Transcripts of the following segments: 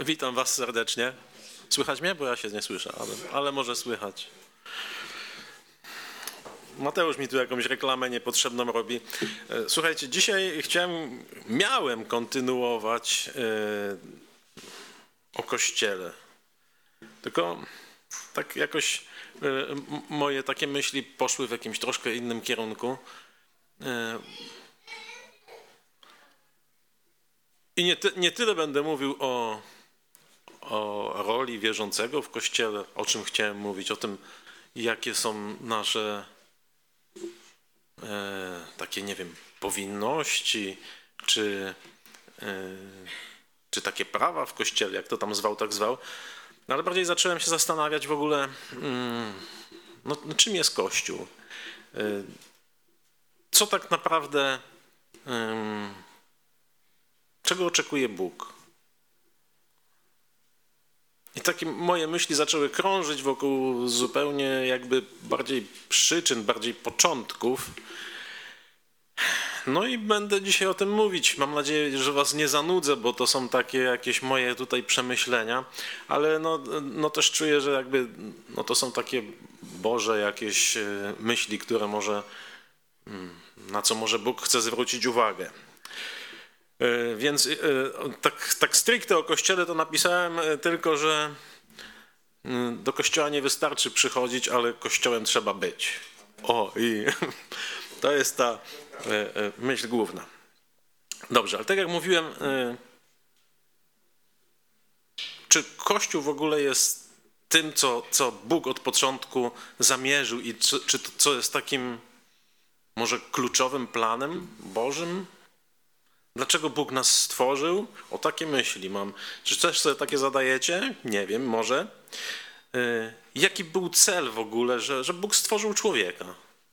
Witam was serdecznie. Słychać mnie? Bo ja się nie słyszę, ale może słychać. Mateusz mi tu jakąś reklamę niepotrzebną robi. Słuchajcie, dzisiaj miałem kontynuować o Kościele. Tylko tak jakoś moje takie myśli poszły w jakimś troszkę innym kierunku. I nie tyle będę mówił o roli wierzącego w Kościele, o czym chciałem mówić, o tym, jakie są nasze takie, nie wiem, powinności, czy takie prawa w Kościele, jak to tam zwał, tak zwał. No, ale bardziej zacząłem się zastanawiać w ogóle, czym jest Kościół. Co tak naprawdę, czego oczekuje Bóg? I takie moje myśli zaczęły krążyć wokół zupełnie jakby bardziej przyczyn, bardziej początków. No i będę dzisiaj o tym mówić. Mam nadzieję, że was nie zanudzę, bo to są takie jakieś moje tutaj przemyślenia, ale no też czuję, że jakby to są takie Boże jakieś myśli, które na co może Bóg chce zwrócić uwagę. Więc tak stricte o Kościele to napisałem tylko, że do Kościoła nie wystarczy przychodzić, ale Kościołem trzeba być. I to jest ta myśl główna. Dobrze, ale tak jak mówiłem, czy Kościół w ogóle jest tym, co Bóg od początku zamierzył i czy to, co jest takim może kluczowym planem Bożym? Dlaczego Bóg nas stworzył? O takie myśli mam. Czy też sobie takie zadajecie? Nie wiem, może. Jaki był cel w ogóle, że Bóg stworzył człowieka?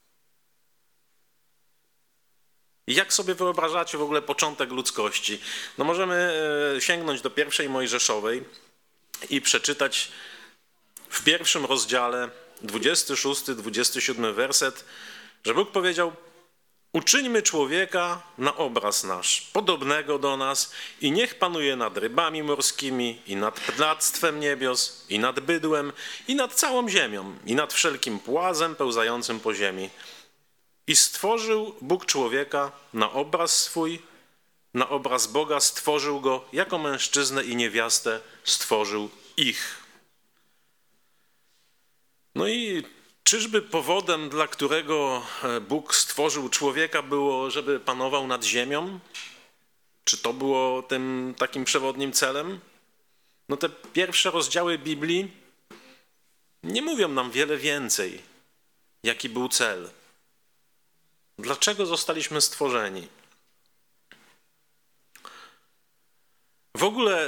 Jak sobie wyobrażacie w ogóle początek ludzkości? No możemy sięgnąć do pierwszej Mojżeszowej i przeczytać w pierwszym rozdziale, 26-27 werset, że Bóg powiedział: uczyńmy człowieka na obraz nasz, podobnego do nas, i niech panuje nad rybami morskimi, i nad ptactwem niebios, i nad bydłem, i nad całą ziemią, i nad wszelkim płazem pełzającym po ziemi. I stworzył Bóg człowieka na obraz swój, na obraz Boga stworzył go, jako mężczyznę i niewiastę stworzył ich. No i czyżby powodem, dla którego Bóg stworzył człowieka, było, żeby panował nad ziemią? Czy to było tym takim przewodnim celem? No te pierwsze rozdziały Biblii nie mówią nam wiele więcej, jaki był cel. Dlaczego zostaliśmy stworzeni? W ogóle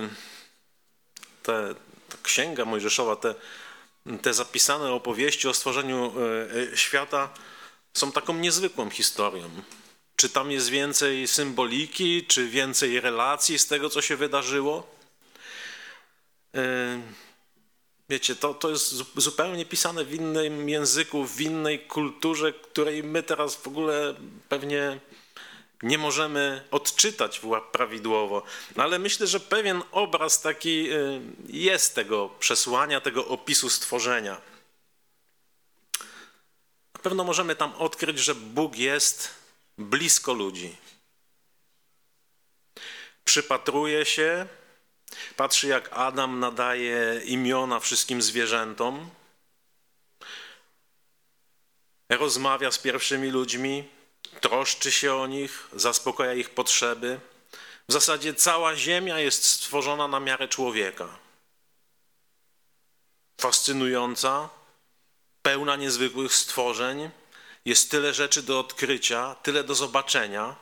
ta księga Mojżeszowa, te zapisane opowieści o stworzeniu świata są taką niezwykłą historią. Czy tam jest więcej symboliki, czy więcej relacji z tego, co się wydarzyło? Wiecie, to jest zupełnie pisane w innym języku, w innej kulturze, której my teraz w ogóle pewnie nie możemy odczytać prawidłowo. No ale myślę, że pewien obraz taki jest tego przesłania, tego opisu stworzenia. Na pewno możemy tam odkryć, że Bóg jest blisko ludzi. Przypatruje się, patrzy, jak Adam nadaje imiona wszystkim zwierzętom, rozmawia z pierwszymi ludźmi, troszczy się o nich, zaspokaja ich potrzeby. W zasadzie cała ziemia jest stworzona na miarę człowieka. Fascynująca, pełna niezwykłych stworzeń, jest tyle rzeczy do odkrycia, tyle do zobaczenia.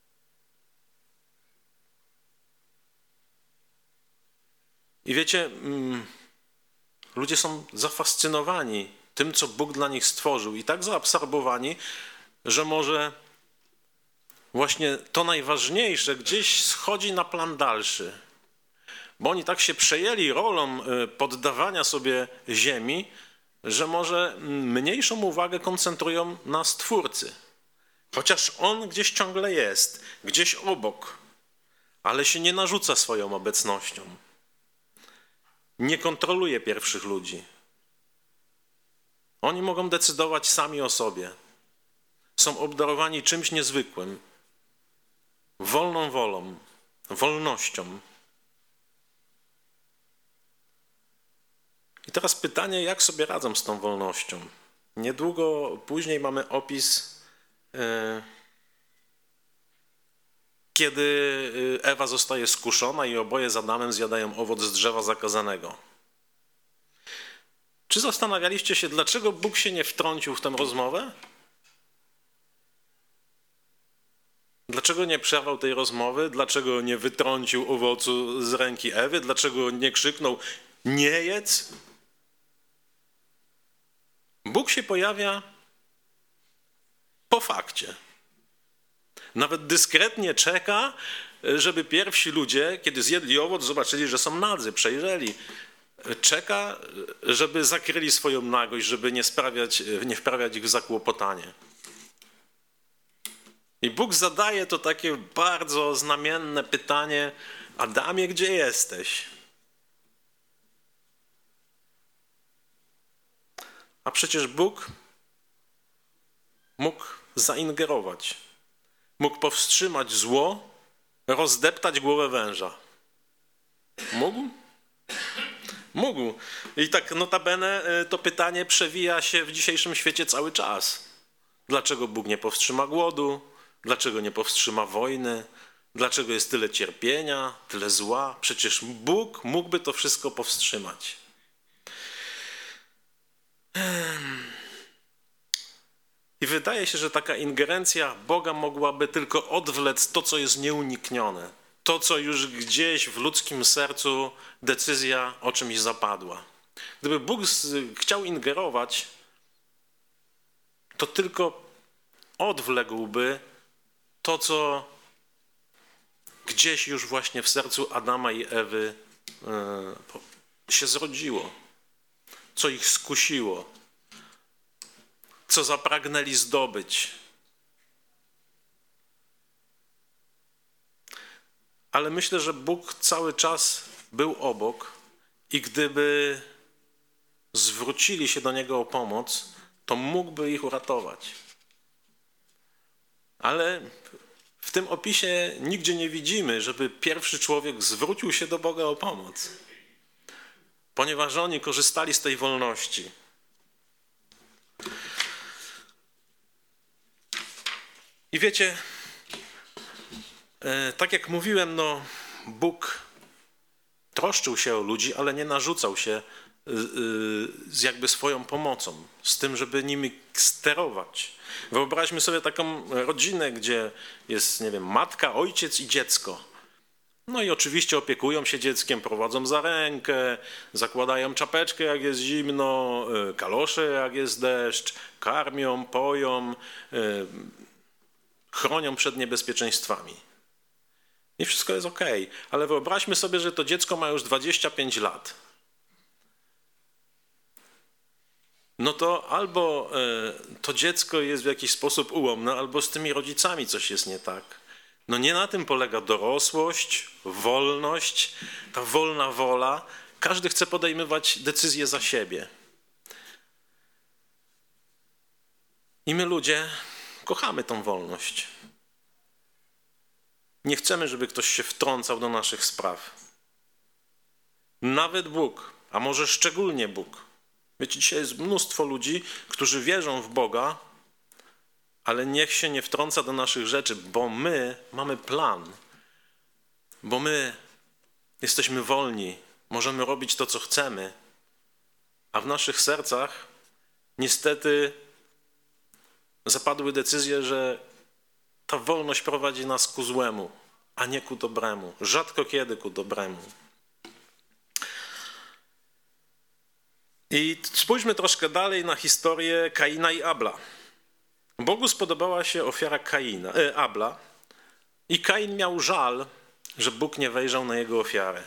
I wiecie, ludzie są zafascynowani tym, co Bóg dla nich stworzył, i tak zaabsorbowani, że może właśnie to najważniejsze gdzieś schodzi na plan dalszy. Bo oni tak się przejęli rolą poddawania sobie ziemi, że może mniejszą uwagę koncentrują na Stwórcy. Chociaż On gdzieś ciągle jest, gdzieś obok, ale się nie narzuca swoją obecnością. nie kontroluje pierwszych ludzi. Oni mogą decydować sami o sobie. Są obdarowani czymś niezwykłym. Wolną wolą, wolnością. I teraz pytanie, jak sobie radzą z tą wolnością? Niedługo później mamy opis, kiedy Ewa zostaje skuszona i oboje z Adamem zjadają owoc z drzewa zakazanego. Czy zastanawialiście się, dlaczego Bóg się nie wtrącił w tę rozmowę? Dlaczego nie przerwał tej rozmowy? Dlaczego nie wytrącił owocu z ręki Ewy? Dlaczego nie krzyknął, nie jedz? Bóg się pojawia po fakcie. Nawet dyskretnie czeka, żeby pierwsi ludzie, kiedy zjedli owoc, zobaczyli, że są nadzy, przejrzeli. Czeka, żeby zakryli swoją nagość, żeby nie wprawiać ich w zakłopotanie. I Bóg zadaje to takie bardzo znamienne pytanie: Adamie, gdzie jesteś? A przecież Bóg mógł zaingerować. Mógł powstrzymać zło, rozdeptać głowę węża. Mógł? Mógł. I tak notabene to pytanie przewija się w dzisiejszym świecie cały czas. Dlaczego Bóg nie powstrzyma głodu? Dlaczego nie powstrzyma wojny? Dlaczego jest tyle cierpienia, tyle zła? Przecież Bóg mógłby to wszystko powstrzymać. I wydaje się, że taka ingerencja Boga mogłaby tylko odwlec to, co jest nieuniknione. To, co już gdzieś w ludzkim sercu decyzja o czymś zapadła. Gdyby Bóg chciał ingerować, to tylko odwległby to, co gdzieś już właśnie w sercu Adama i Ewy się zrodziło, co ich skusiło, co zapragnęli zdobyć. Ale myślę, że Bóg cały czas był obok i gdyby zwrócili się do Niego o pomoc, to mógłby ich uratować. Ale w tym opisie nigdzie nie widzimy, żeby pierwszy człowiek zwrócił się do Boga o pomoc, ponieważ oni korzystali z tej wolności. I wiecie, tak jak mówiłem, Bóg troszczył się o ludzi, ale nie narzucał się z jakby swoją pomocą, z tym, żeby nimi sterować. Wyobraźmy sobie taką rodzinę, gdzie jest, nie wiem, matka, ojciec i dziecko. No i oczywiście opiekują się dzieckiem, prowadzą za rękę, zakładają czapeczkę, jak jest zimno, kalosze, jak jest deszcz, karmią, poją, chronią przed niebezpieczeństwami. I wszystko jest okej. Ale wyobraźmy sobie, że to dziecko ma już 25 lat. No to albo to dziecko jest w jakiś sposób ułomne, albo z tymi rodzicami coś jest nie tak. No nie na tym polega dorosłość, wolność, ta wolna wola. Każdy chce podejmować decyzje za siebie. I my ludzie kochamy tą wolność. Nie chcemy, żeby ktoś się wtrącał do naszych spraw. Nawet Bóg, a może szczególnie Bóg. Wiecie, dzisiaj jest mnóstwo ludzi, którzy wierzą w Boga, ale niech się nie wtrąca do naszych rzeczy, bo my mamy plan. Bo my jesteśmy wolni, możemy robić to, co chcemy, a w naszych sercach niestety zapadły decyzje, że ta wolność prowadzi nas ku złemu, a nie ku dobremu. Rzadko kiedy ku dobremu. I spójrzmy troszkę dalej na historię Kaina i Abla. Bogu spodobała się ofiara Abla i Kain miał żal, że Bóg nie wejrzał na jego ofiarę.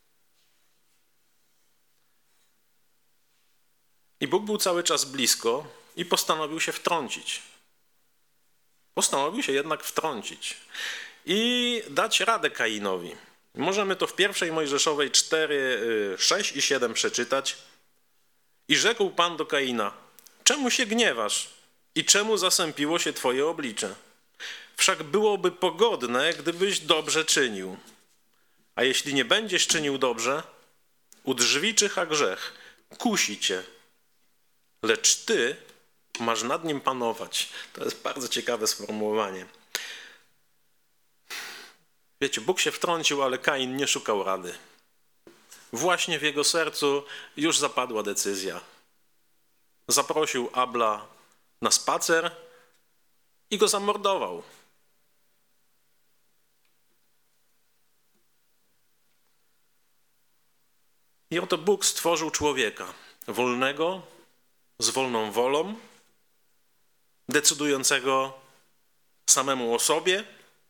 I Bóg był cały czas blisko i postanowił się wtrącić. Postanowił się jednak wtrącić i dać radę Kainowi. Możemy to w pierwszej Mojżeszowej 4, 6 i 7 przeczytać. I rzekł Pan do Kaina: czemu się gniewasz i czemu zasępiło się twoje oblicze? Wszak byłoby pogodne, gdybyś dobrze czynił. A jeśli nie będziesz czynił dobrze, u drzwi czyha grzech, kusi cię, lecz ty masz nad nim panować. To jest bardzo ciekawe sformułowanie. Wiecie, Bóg się wtrącił, ale Kain nie szukał rady. Właśnie w jego sercu już zapadła decyzja. Zaprosił Abla na spacer i go zamordował. I oto Bóg stworzył człowieka wolnego, z wolną wolą, decydującego samemu o sobie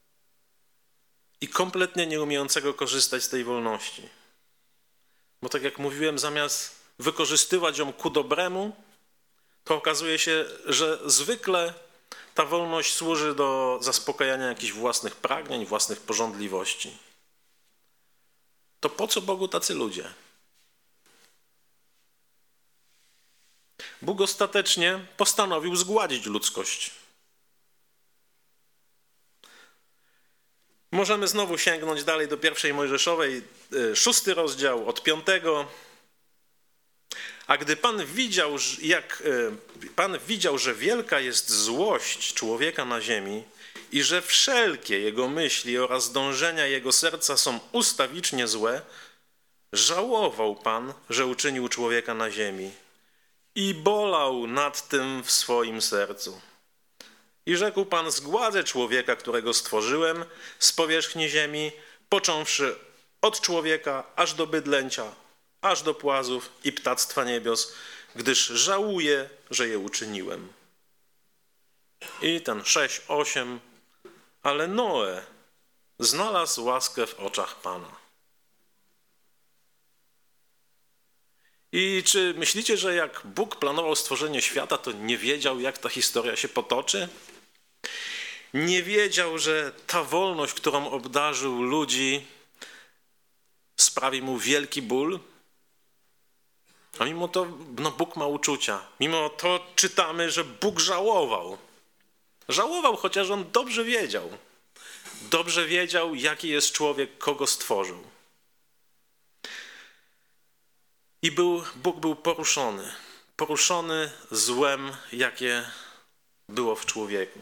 i kompletnie nie umiejącego korzystać z tej wolności. Bo tak jak mówiłem, zamiast wykorzystywać ją ku dobremu, to okazuje się, że zwykle ta wolność służy do zaspokajania jakichś własnych pragnień, własnych pożądliwości. To po co Bogu tacy ludzie? Bóg ostatecznie postanowił zgładzić ludzkość. Możemy znowu sięgnąć dalej do pierwszej Mojżeszowej, 6 rozdział od 5. A gdy Pan widział, że wielka jest złość człowieka na ziemi i że wszelkie jego myśli oraz dążenia jego serca są ustawicznie złe, żałował Pan, że uczynił człowieka na ziemi i bolał nad tym w swoim sercu. I rzekł Pan: zgładzę człowieka, którego stworzyłem z powierzchni ziemi, począwszy od człowieka aż do bydlęcia, aż do płazów i ptactwa niebios, gdyż żałuję, że je uczyniłem. I ten 6:8. Ale Noe znalazł łaskę w oczach Pana. I czy myślicie, że jak Bóg planował stworzenie świata, to nie wiedział, jak ta historia się potoczy? Nie wiedział, że ta wolność, którą obdarzył ludzi, sprawi mu wielki ból? A mimo to Bóg ma uczucia. Mimo to czytamy, że Bóg żałował. Żałował, chociaż on dobrze wiedział. Dobrze wiedział, jaki jest człowiek, kogo stworzył. I Bóg był poruszony. Poruszony złem, jakie było w człowieku.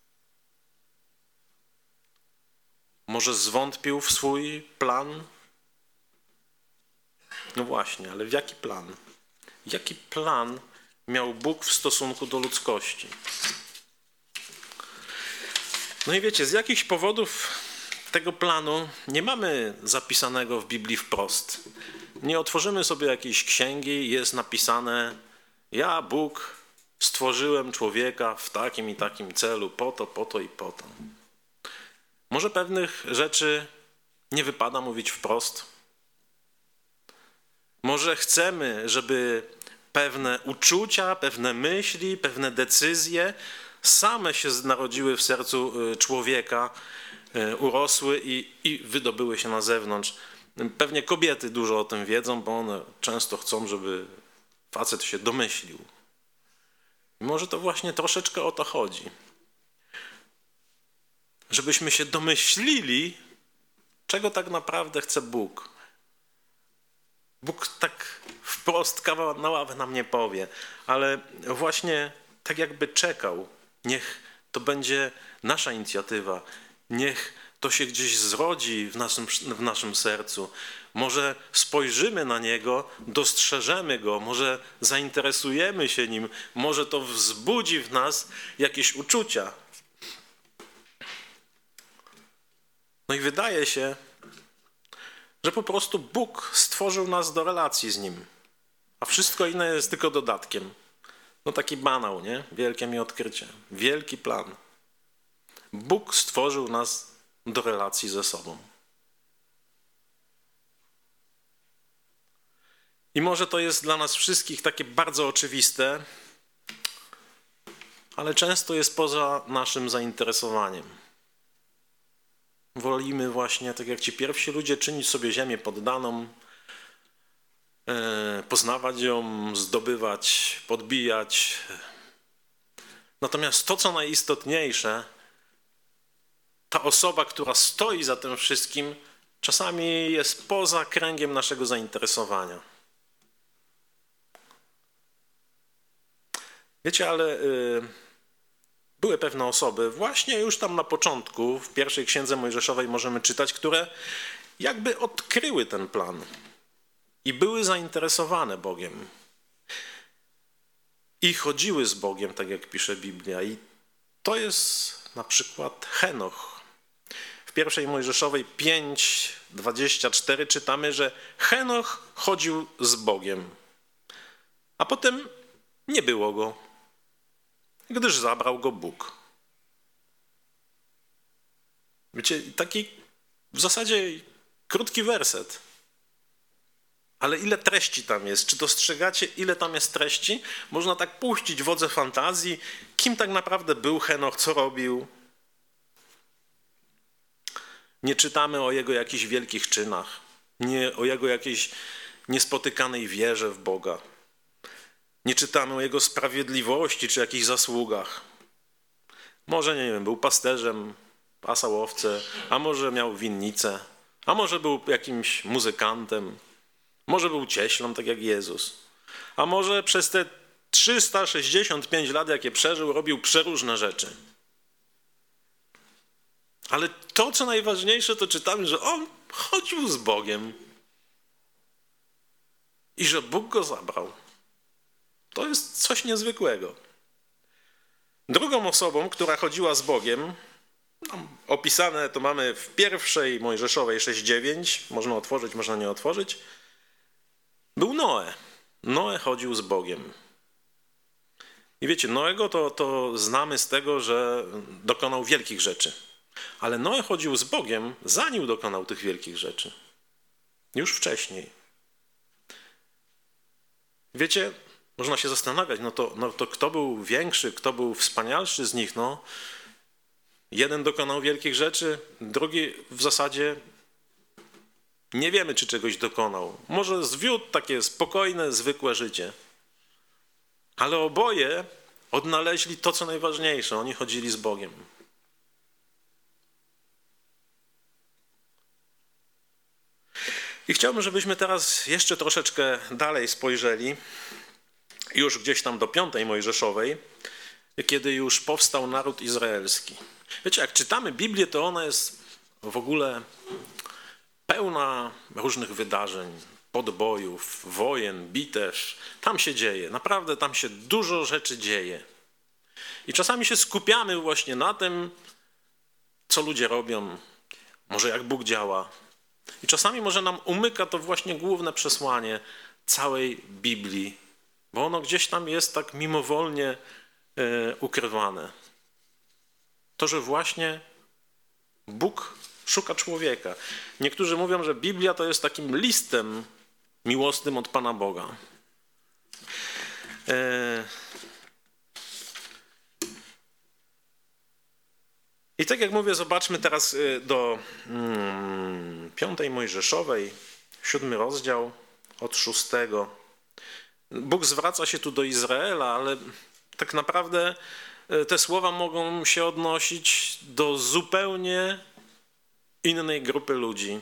Może zwątpił w swój plan? No właśnie, ale w jaki plan? Jaki plan miał Bóg w stosunku do ludzkości? No i wiecie, z jakichś powodów tego planu nie mamy zapisanego w Biblii wprost. Nie otworzymy sobie jakiejś księgi, jest napisane: ja, Bóg, stworzyłem człowieka w takim i takim celu, po to i po to. Może pewnych rzeczy nie wypada mówić wprost. Może chcemy, żeby pewne uczucia, pewne myśli, pewne decyzje same się narodziły w sercu człowieka, urosły i wydobyły się na zewnątrz. Pewnie kobiety dużo o tym wiedzą, bo one często chcą, żeby facet się domyślił. I może to właśnie troszeczkę o to chodzi. Żebyśmy się domyślili, czego tak naprawdę chce Bóg. Bóg tak wprost kawał na ławę nam nie powie, ale właśnie tak jakby czekał. Niech to będzie nasza inicjatywa. Niech to się gdzieś zrodzi w naszym sercu. Może spojrzymy na Niego, dostrzeżemy Go, może zainteresujemy się Nim, może to wzbudzi w nas jakieś uczucia. No i wydaje się, że po prostu Bóg stworzył nas do relacji z Nim, a wszystko inne jest tylko dodatkiem. No taki banał, nie? Wielkie mi odkrycie. Wielki plan. Bóg stworzył nas do relacji ze sobą. I może to jest dla nas wszystkich takie bardzo oczywiste, ale często jest poza naszym zainteresowaniem. Wolimy właśnie, tak jak ci pierwsi ludzie, czynić sobie ziemię poddaną, poznawać ją, zdobywać, podbijać. Natomiast to, co najistotniejsze, ta osoba, która stoi za tym wszystkim, czasami jest poza kręgiem naszego zainteresowania. Wiecie, ale były pewne osoby, właśnie już tam na początku, w pierwszej księdze Mojżeszowej możemy czytać, które jakby odkryły ten plan i były zainteresowane Bogiem. I chodziły z Bogiem, tak jak pisze Biblia. I to jest na przykład Henoch. W pierwszej Mojżeszowej 5:24 czytamy, że Henoch chodził z Bogiem, a potem nie było go, gdyż zabrał go Bóg. Wiecie, taki w zasadzie krótki werset. Ale ile treści tam jest? Czy dostrzegacie, ile tam jest treści? Można tak puścić wodze fantazji, kim tak naprawdę był Henoch, co robił. Nie czytamy o jego jakichś wielkich czynach, nie o jego jakiejś niespotykanej wierze w Boga. Nie czytamy o jego sprawiedliwości czy jakichś zasługach. Może, nie wiem, był pasterzem, pasał owce, a może miał winnicę, a może był jakimś muzykantem, może był cieślą, tak jak Jezus, a może przez te 365 lat, jakie przeżył, robił przeróżne rzeczy. Ale to, co najważniejsze, to czytamy, że on chodził z Bogiem i że Bóg go zabrał. To jest coś niezwykłego. Drugą osobą, która chodziła z Bogiem, opisane to mamy w pierwszej Mojżeszowej 6:9, można otworzyć, można nie otworzyć, był Noe. Noe chodził z Bogiem. I wiecie, Noego to znamy z tego, że dokonał wielkich rzeczy. Ale Noe chodził z Bogiem, zanim dokonał tych wielkich rzeczy. Już wcześniej. Wiecie, można się zastanawiać, no to kto był większy, kto był wspanialszy z nich? No, jeden dokonał wielkich rzeczy, drugi w zasadzie nie wiemy, czy czegoś dokonał. Może zwiódł takie spokojne, zwykłe życie. Ale oboje odnaleźli to, co najważniejsze. Oni chodzili z Bogiem. I chciałbym, żebyśmy teraz jeszcze troszeczkę dalej spojrzeli, już gdzieś tam do 5. Mojżeszowej, kiedy już powstał naród izraelski. Wiecie, jak czytamy Biblię, to ona jest w ogóle pełna różnych wydarzeń, podbojów, wojen, bitew. Tam się dzieje, naprawdę tam się dużo rzeczy dzieje. I czasami się skupiamy właśnie na tym, co ludzie robią, może jak Bóg działa. I czasami może nam umyka to właśnie główne przesłanie całej Biblii, bo ono gdzieś tam jest tak mimowolnie ukrywane. To, że właśnie Bóg szuka człowieka. Niektórzy mówią, że Biblia to jest takim listem miłosnym od Pana Boga. I tak jak mówię, zobaczmy teraz do 5. Mojżeszowej, 7 rozdział od 6. Bóg zwraca się tu do Izraela, ale tak naprawdę te słowa mogą się odnosić do zupełnie innej grupy ludzi.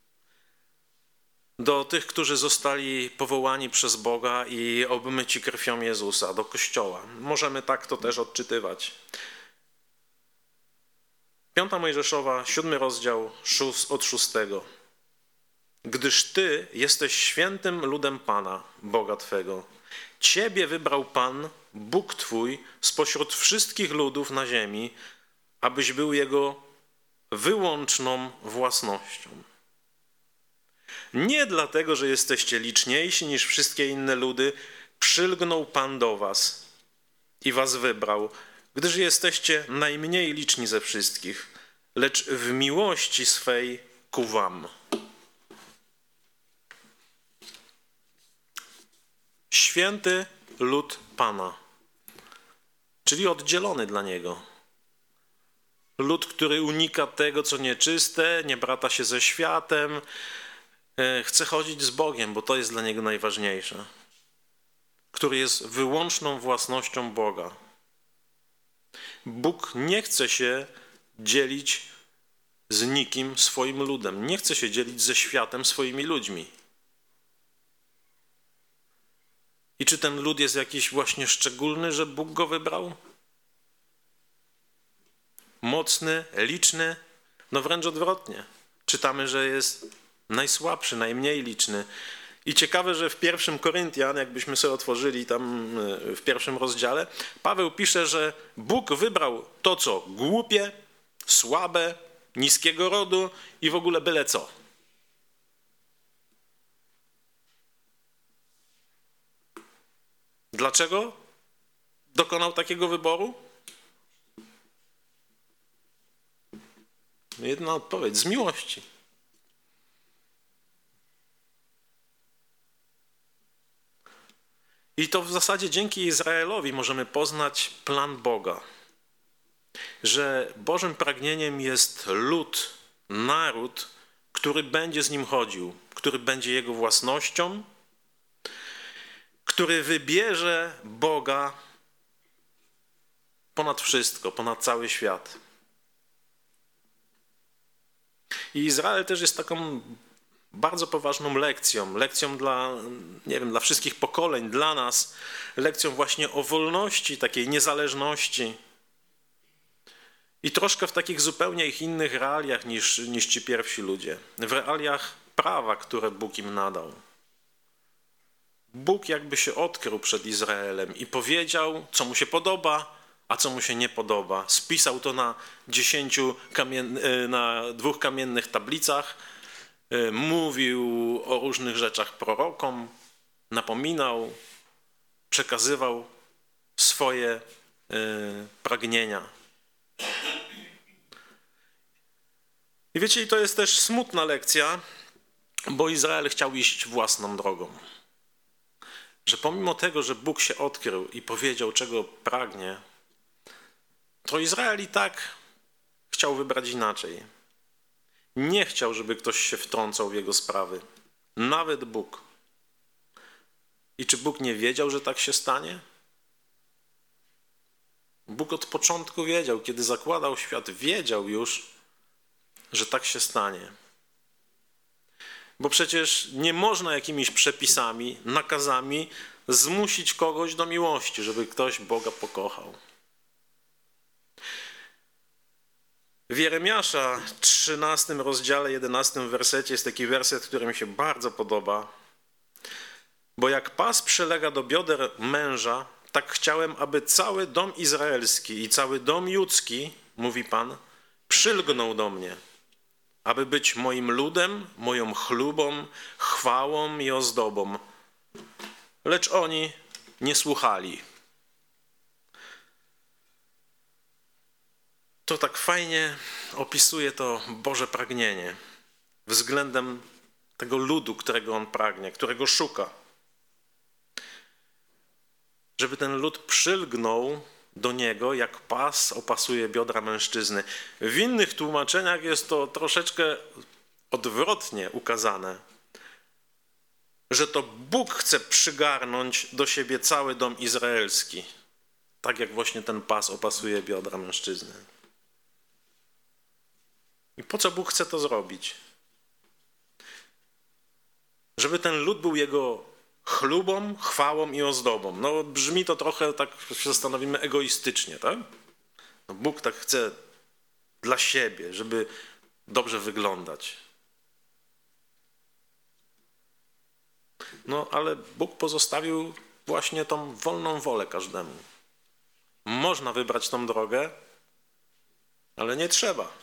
Do tych, którzy zostali powołani przez Boga i obmyci krwią Jezusa, do Kościoła. Możemy tak to też odczytywać. 5. Mojżeszowa, 7 rozdział od 6. Gdyż Ty jesteś świętym ludem Pana, Boga Twego. Ciebie wybrał Pan, Bóg Twój, spośród wszystkich ludów na ziemi, abyś był Jego wyłączną własnością. Nie dlatego, że jesteście liczniejsi niż wszystkie inne ludy, przylgnął Pan do was i was wybrał, gdyż jesteście najmniej liczni ze wszystkich, lecz w miłości swej ku wam. Święty lud Pana, czyli oddzielony dla Niego. Lud, który unika tego, co nieczyste, nie brata się ze światem, chce chodzić z Bogiem, bo to jest dla niego najważniejsze. Który jest wyłączną własnością Boga. Bóg nie chce się dzielić z nikim swoim ludem. Nie chce się dzielić ze światem swoimi ludźmi. I czy ten lud jest jakiś właśnie szczególny, że Bóg go wybrał? Mocny, liczny? No wręcz odwrotnie. Czytamy, że jest najsłabszy, najmniej liczny. I ciekawe, że w 1 Koryntian, jakbyśmy sobie otworzyli tam w 1 rozdziale, Paweł pisze, że Bóg wybrał to, co głupie, słabe, niskiego rodu i w ogóle byle co. Dlaczego dokonał takiego wyboru? Jedna odpowiedź: z miłości. I to w zasadzie dzięki Izraelowi możemy poznać plan Boga. Że Bożym pragnieniem jest lud, naród, który będzie z Nim chodził, który będzie Jego własnością, który wybierze Boga ponad wszystko, ponad cały świat. I Izrael też jest taką bardzo poważną lekcją dla, nie wiem, dla wszystkich pokoleń, dla nas, lekcją właśnie o wolności, takiej niezależności. I troszkę w takich zupełnie innych realiach niż ci pierwsi ludzie. W realiach prawa, które Bóg im nadał. Bóg jakby się odkrył przed Izraelem i powiedział, co mu się podoba, a co mu się nie podoba. Spisał to na 2 kamiennych tablicach, mówił o różnych rzeczach prorokom, napominał, przekazywał swoje pragnienia. I wiecie, i to jest też smutna lekcja, bo Izrael chciał iść własną drogą. Że pomimo tego, że Bóg się odkrył i powiedział, czego pragnie, to Izrael i tak chciał wybrać inaczej. Nie chciał, żeby ktoś się wtrącał w jego sprawy. Nawet Bóg. I czy Bóg nie wiedział, że tak się stanie? Bóg od początku wiedział, kiedy zakładał świat, wiedział już, że tak się stanie. Bo przecież nie można jakimiś przepisami, nakazami zmusić kogoś do miłości, żeby ktoś Boga pokochał. W Jeremiasza 13 rozdziale 11 wersecie jest taki werset, który mi się bardzo podoba. Bo jak pas przylega do bioder męża, tak chciałem, aby cały dom izraelski i cały dom judzki, mówi Pan, przylgnął do mnie, aby być moim ludem, moją chlubą, chwałą i ozdobą. Lecz oni nie słuchali. To tak fajnie opisuje to Boże pragnienie względem tego ludu, którego On pragnie, którego szuka. Żeby ten lud przylgnął do Niego, jak pas opasuje biodra mężczyzny. W innych tłumaczeniach jest to troszeczkę odwrotnie ukazane, że to Bóg chce przygarnąć do siebie cały dom izraelski, tak jak właśnie ten pas opasuje biodra mężczyzny. I po co Bóg chce to zrobić? Żeby ten lud był Jego chlubą, chwałą i ozdobą. No brzmi to trochę, tak się zastanowimy, egoistycznie, tak? No, Bóg tak chce dla siebie, żeby dobrze wyglądać. No ale Bóg pozostawił właśnie tą wolną wolę każdemu. Można wybrać tą drogę, ale nie trzeba.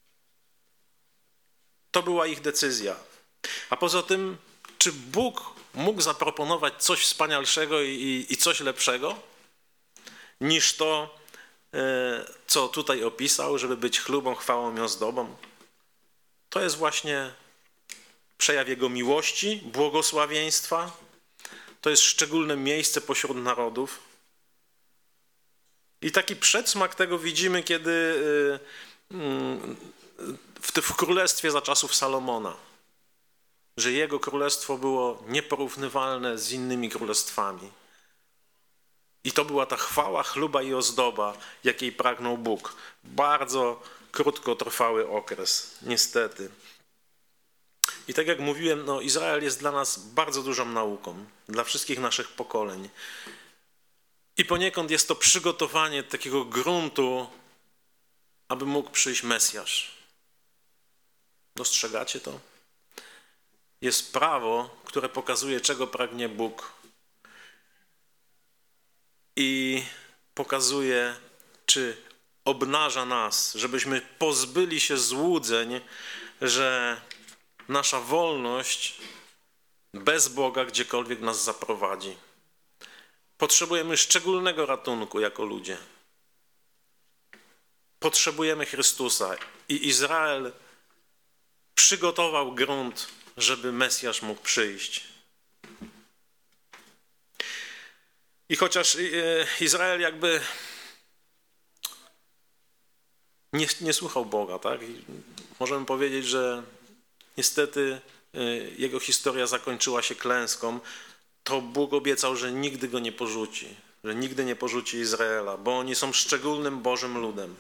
To była ich decyzja. A poza tym, czy Bóg mógł zaproponować coś wspanialszego i coś lepszego niż to, co tutaj opisał, żeby być chlubą, chwałą i ozdobą? To jest właśnie przejaw Jego miłości, błogosławieństwa. To jest szczególne miejsce pośród narodów. I taki przedsmak tego widzimy, kiedy w królestwie za czasów Salomona, że jego królestwo było nieporównywalne z innymi królestwami. I to była ta chwała, chluba i ozdoba, jakiej pragnął Bóg. Bardzo krótkotrwały okres, niestety. I tak jak mówiłem, Izrael jest dla nas bardzo dużą nauką, dla wszystkich naszych pokoleń. I poniekąd jest to przygotowanie takiego gruntu, aby mógł przyjść Mesjasz. Dostrzegacie to? Jest prawo, które pokazuje, czego pragnie Bóg. I pokazuje, czy obnaża nas, żebyśmy pozbyli się złudzeń, że nasza wolność bez Boga gdziekolwiek nas zaprowadzi. Potrzebujemy szczególnego ratunku jako ludzie. Potrzebujemy Chrystusa i Izrael przygotował grunt, żeby Mesjasz mógł przyjść. I chociaż Izrael jakby nie słuchał Boga, tak? I możemy powiedzieć, że niestety jego historia zakończyła się klęską, to Bóg obiecał, że nigdy go nie porzuci, że nigdy nie porzuci Izraela, bo oni są szczególnym Bożym ludem.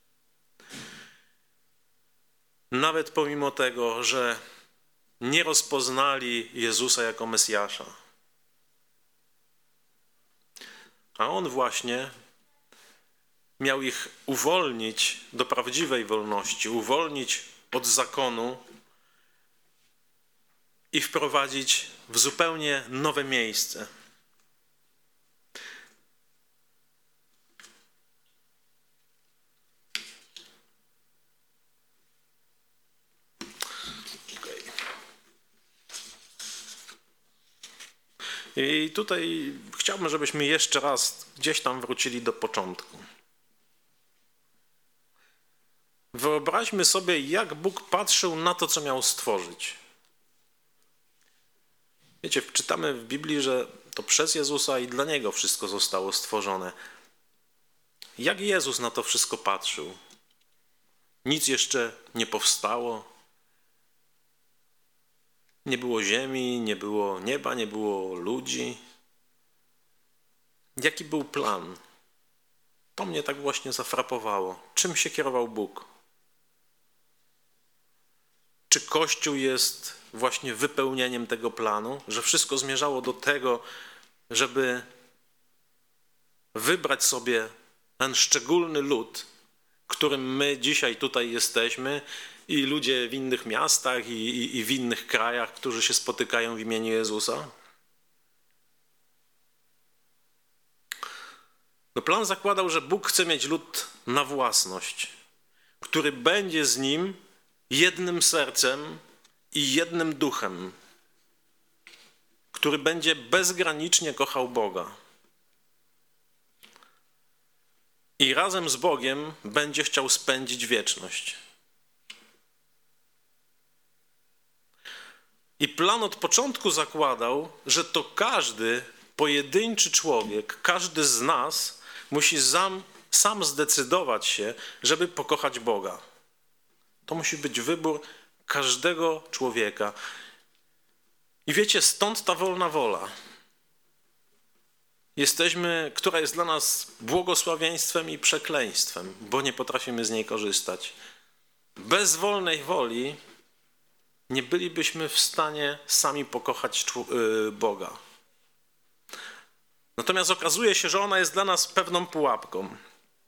Nawet pomimo tego, że nie rozpoznali Jezusa jako Mesjasza. A On właśnie miał ich uwolnić do prawdziwej wolności, uwolnić od zakonu i wprowadzić w zupełnie nowe miejsce. I tutaj chciałbym, żebyśmy jeszcze raz gdzieś tam wrócili do początku. Wyobraźmy sobie, jak Bóg patrzył na to, co miał stworzyć. Wiecie, czytamy w Biblii, że to przez Jezusa i dla Niego wszystko zostało stworzone. Jak Jezus na to wszystko patrzył? Nic jeszcze nie powstało. Nie było ziemi, nie było nieba, nie było ludzi. Jaki był plan? To mnie tak właśnie zafrapowało. Czym się kierował Bóg? Czy Kościół jest właśnie wypełnieniem tego planu? Że wszystko zmierzało do tego, żeby wybrać sobie ten szczególny lud, którym my dzisiaj tutaj jesteśmy i ludzie w innych miastach i w innych krajach, którzy się spotykają w imieniu Jezusa? No plan zakładał, że Bóg chce mieć lud na własność, który będzie z Nim jednym sercem i jednym duchem, który będzie bezgranicznie kochał Boga. I razem z Bogiem będzie chciał spędzić wieczność. I plan od początku zakładał, że to każdy pojedynczy człowiek, każdy z nas musi sam zdecydować się, żeby pokochać Boga. To musi być wybór każdego człowieka. I wiecie, stąd ta wolna wola. Która jest dla nas błogosławieństwem i przekleństwem, bo nie potrafimy z niej korzystać. Bez wolnej woli nie bylibyśmy w stanie sami pokochać Boga. Natomiast okazuje się, że ona jest dla nas pewną pułapką.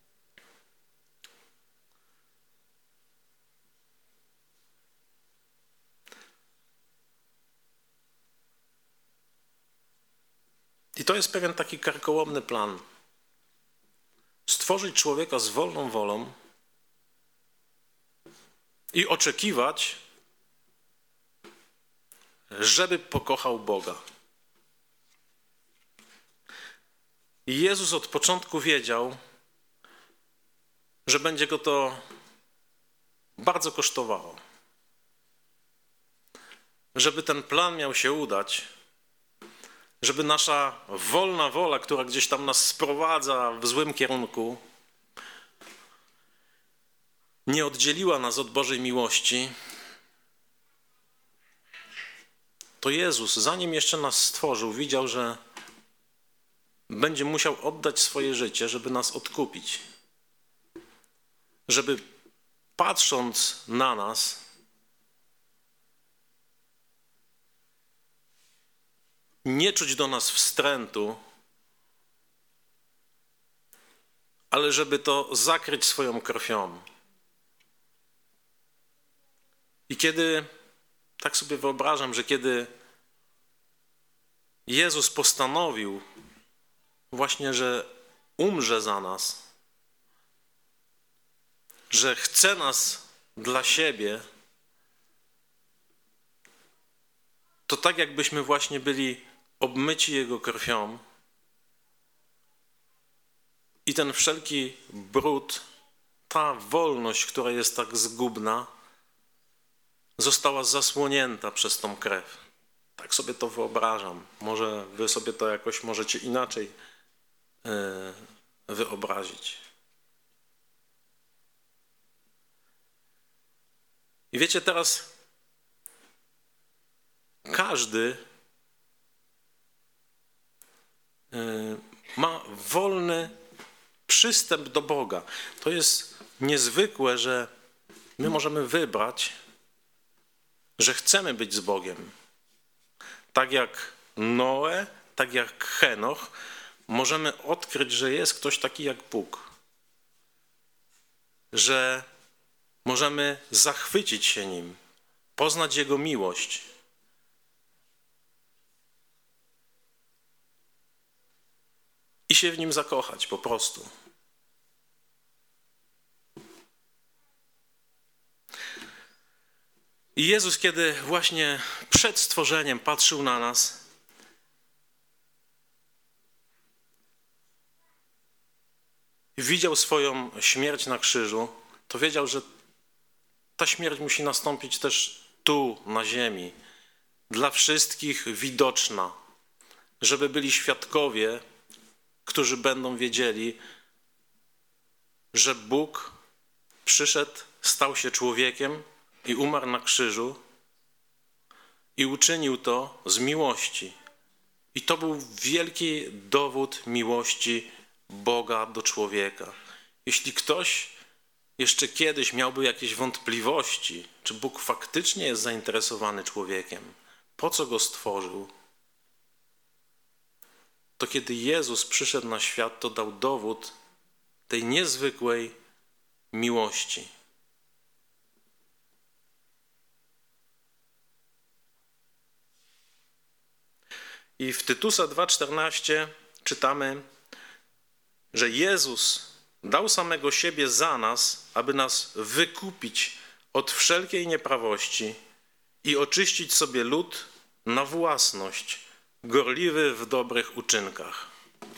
I to jest pewien taki karkołomny plan. Stworzyć człowieka z wolną wolą i oczekiwać, żeby pokochał Boga. I Jezus od początku wiedział, że będzie go to bardzo kosztowało. Żeby ten plan miał się udać, żeby nasza wolna wola, która gdzieś tam nas sprowadza w złym kierunku, nie oddzieliła nas od Bożej miłości, to Jezus, zanim jeszcze nas stworzył, widział, że będzie musiał oddać swoje życie, żeby nas odkupić. Żeby patrząc na nas, nie czuć do nas wstrętu, ale żeby to zakryć swoją krwią. I kiedy, tak sobie wyobrażam, że kiedy Jezus postanowił właśnie, że umrze za nas, że chce nas dla siebie, to tak jakbyśmy właśnie byli obmyci Jego krwią i ten wszelki brud, ta wolność, która jest tak zgubna, została zasłonięta przez tą krew. Tak sobie to wyobrażam. Może wy sobie to jakoś możecie inaczej wyobrazić. I wiecie, teraz każdy ma wolny przystęp do Boga. To jest niezwykłe, że my możemy wybrać, że chcemy być z Bogiem. Tak jak Noe, tak jak Henoch, możemy odkryć, że jest ktoś taki jak Bóg. Że możemy zachwycić się Nim, poznać Jego miłość. I się w Nim zakochać po prostu. I Jezus, kiedy właśnie przed stworzeniem patrzył na nas, i widział swoją śmierć na krzyżu, to wiedział, że ta śmierć musi nastąpić też tu, na ziemi, dla wszystkich widoczna, żeby byli świadkowie, którzy będą wiedzieli, że Bóg przyszedł, stał się człowiekiem i umarł na krzyżu i uczynił to z miłości. I to był wielki dowód miłości Boga do człowieka. Jeśli ktoś jeszcze kiedyś miałby jakieś wątpliwości, czy Bóg faktycznie jest zainteresowany człowiekiem, po co go stworzył, to kiedy Jezus przyszedł na świat, to dał dowód tej niezwykłej miłości. I w Tytusa 2,14 czytamy, że Jezus dał samego siebie za nas, aby nas wykupić od wszelkiej nieprawości i oczyścić sobie lud na własność, gorliwy w dobrych uczynkach.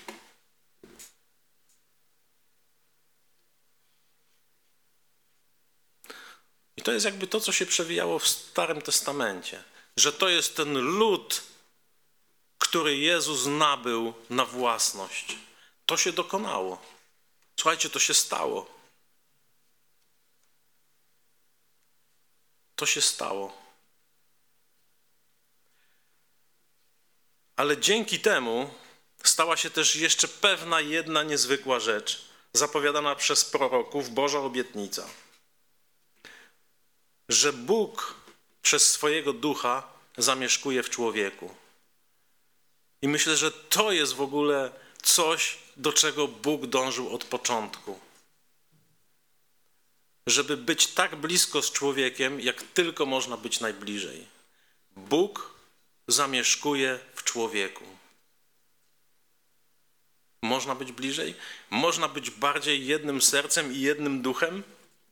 I to jest jakby to, co się przewijało w Starym Testamencie, że to jest ten lud, który Jezus nabył na własność. To się dokonało. Słuchajcie, to się stało. To się stało. Ale dzięki temu stała się też jeszcze pewna jedna niezwykła rzecz, zapowiadana przez proroków, Boża obietnica. Że Bóg przez swojego Ducha zamieszkuje w człowieku. I myślę, że to jest w ogóle coś, do czego Bóg dążył od początku. Żeby być tak blisko z człowiekiem, jak tylko można być najbliżej. Bóg zamieszkuje w człowieku. Można być bliżej? Można być bardziej jednym sercem i jednym duchem?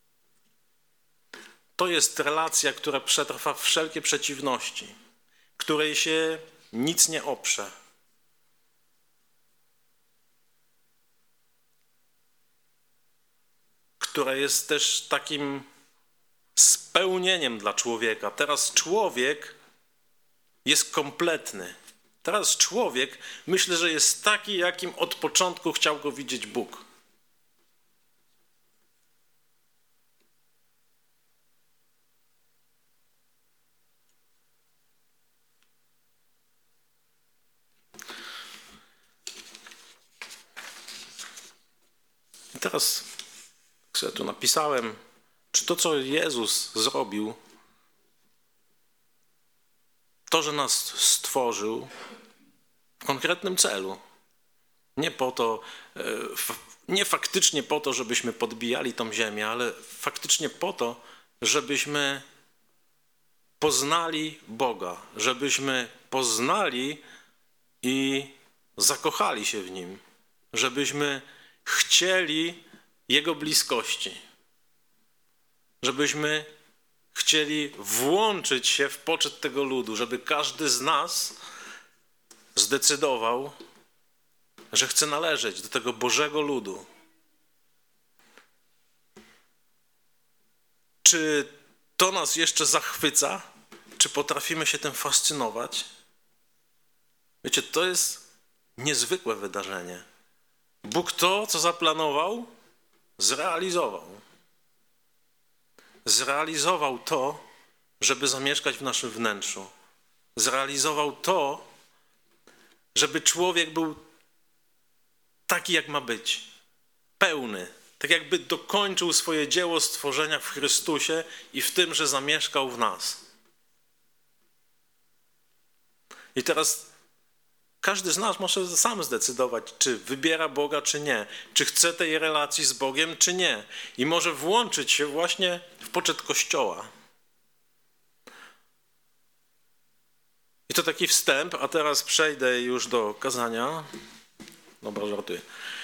To jest relacja, która przetrwa wszelkie przeciwności, której się nic nie oprze. Która jest też takim spełnieniem dla człowieka. Teraz człowiek jest kompletny. Teraz człowiek, myślę, że jest taki, jakim od początku chciał go widzieć Bóg. Teraz sobie tu napisałem, czy to, co Jezus zrobił, to, że nas stworzył w konkretnym celu, nie po to, nie faktycznie po to, żebyśmy podbijali tą ziemię, ale faktycznie po to, żebyśmy poznali Boga, żebyśmy poznali i zakochali się w Nim, żebyśmy chcieli Jego bliskości, żebyśmy chcieli włączyć się w poczet tego ludu, żeby każdy z nas zdecydował, że chce należeć do tego Bożego ludu. Czy to nas jeszcze zachwyca? Czy potrafimy się tym fascynować? Wiecie, to jest niezwykłe wydarzenie. Bóg to, co zaplanował, zrealizował. Zrealizował to, żeby zamieszkać w naszym wnętrzu. Zrealizował to, żeby człowiek był taki, jak ma być. Pełny. Tak jakby dokończył swoje dzieło stworzenia w Chrystusie i w tym, że zamieszkał w nas. I teraz każdy z nas może sam zdecydować, czy wybiera Boga, czy nie. Czy chce tej relacji z Bogiem, czy nie. I może włączyć się właśnie w poczet Kościoła. I to taki wstęp, a teraz przejdę już do kazania. Dobra, żartuję.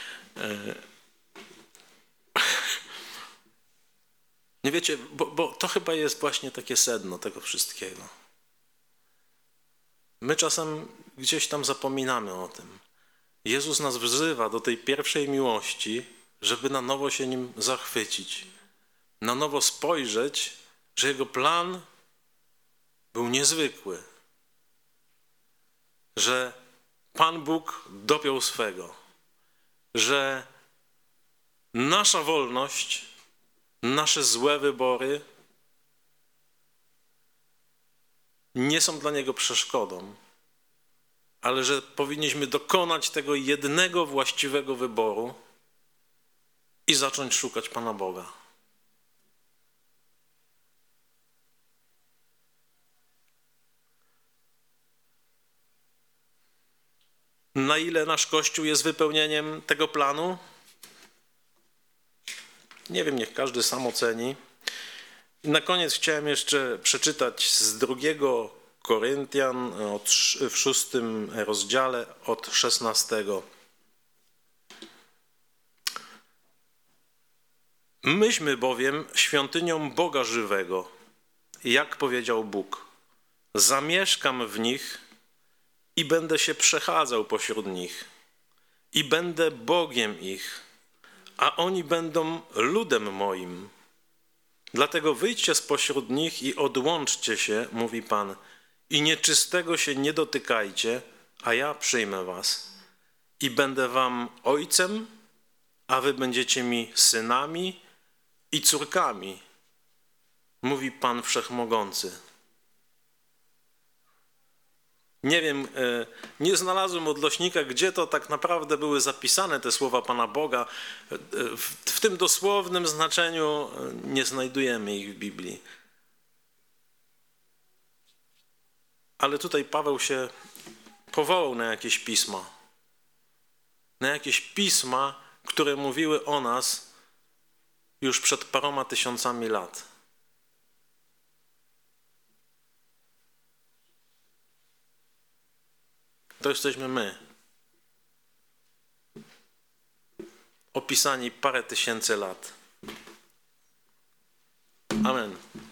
Nie wiecie, bo to chyba jest właśnie takie sedno tego wszystkiego. My czasem gdzieś tam zapominamy o tym. Jezus nas wzywa do tej pierwszej miłości, żeby na nowo się nim zachwycić. Na nowo spojrzeć, że Jego plan był niezwykły. Że Pan Bóg dopiął swego. Że nasza wolność, nasze złe wybory nie są dla Niego przeszkodą, ale że powinniśmy dokonać tego jednego właściwego wyboru i zacząć szukać Pana Boga. Na ile nasz Kościół jest wypełnieniem tego planu? Nie wiem, niech każdy sam oceni. I na koniec chciałem jeszcze przeczytać z 2 Koryntian w 6 rozdziale od 16. Myśmy bowiem świątynią Boga żywego, jak powiedział Bóg. Zamieszkam w nich i będę się przechadzał pośród nich i będę Bogiem ich, a oni będą ludem moim. Dlatego wyjdźcie spośród nich i odłączcie się, mówi Pan, i nieczystego się nie dotykajcie, a ja przyjmę was. I będę wam ojcem, a wy będziecie mi synami i córkami, mówi Pan Wszechmogący. Nie wiem, nie znalazłem odnośnika, gdzie to tak naprawdę były zapisane te słowa Pana Boga. W tym dosłownym znaczeniu nie znajdujemy ich w Biblii. Ale tutaj Paweł się powołał na jakieś pisma. Na jakieś pisma, które mówiły o nas już przed paroma tysiącami lat. To jesteśmy my. Opisani parę tysięcy lat. Amen.